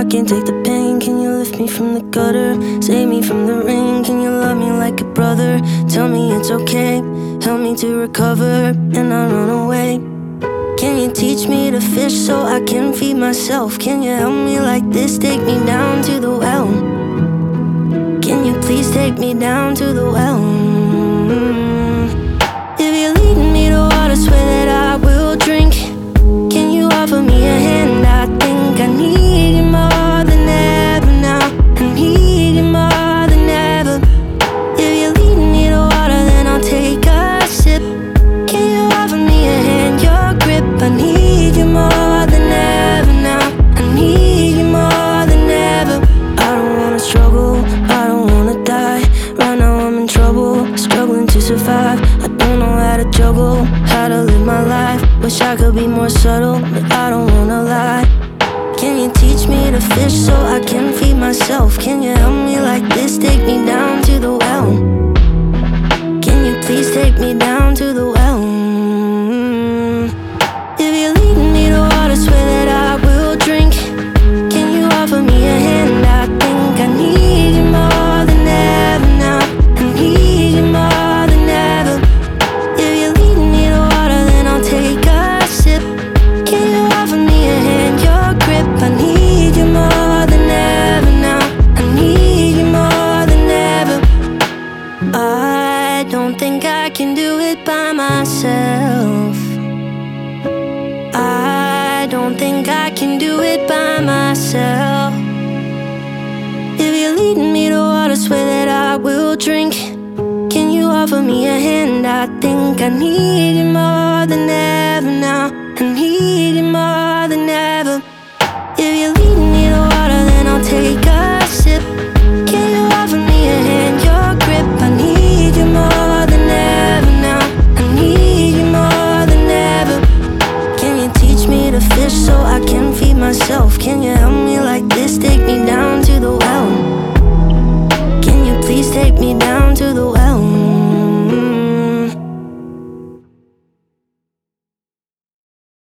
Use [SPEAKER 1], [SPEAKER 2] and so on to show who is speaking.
[SPEAKER 1] I can't take the pain. Can you lift me from the gutter? Save me from the rain. Can you love me like a brother? Tell me it's okay. Help me to recover and I run away. Can you teach me to fish so I can feed myself? Can you help me like this? Take me down to the well. Can you please take me down to the well? If you're leading me to water, swear that I will drink. Can you offer me a hand? I think I need you more than ever now. I need you more than ever. If you're leading me to water, then I'll take a sip. Can you offer me a hand, your grip? I need you more than ever now. I need you more than ever. I don't wanna struggle, I don't wanna die. Right now I'm in trouble, struggling to survive. I don't know how to juggle, how to live my life. Wish I could be more subtle, but I don't wanna lie. Can you teach me to fish so I can feed myself? Can you help me like this? Take me down to the well. Can you please take me down to the well? If you're leading me to water, swear that I will drink. Can you offer me a hand? I think I need you more than ever now. I need you more than ever. If you're leading me to water, then I'll take a sip. Can you offer me a hand, your grip? I need you more than ever now. I need you more than ever. I don't think I can do it by myself. I don't think I can do it by myself. If you're leading me to water, swear that I will drink. Can you offer me a hand? I think I need you more than ever now. I need you more than ever.